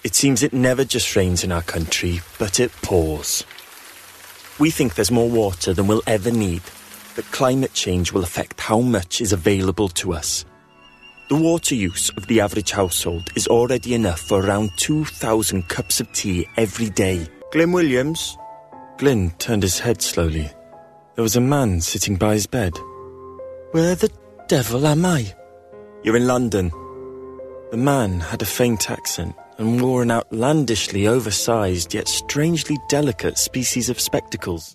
It seems it never just rains in our country, but it pours. We think there's more water than we'll ever need, but climate change will affect how much is available to us. The water use of the average household is already enough for around 2,000 cups of tea every day. Glyn Williams? Glyn turned his head slowly. There was a man sitting by his bed. Where the devil am I? You're in London. The man had a faint accent and wore an outlandishly oversized yet strangely delicate species of spectacles.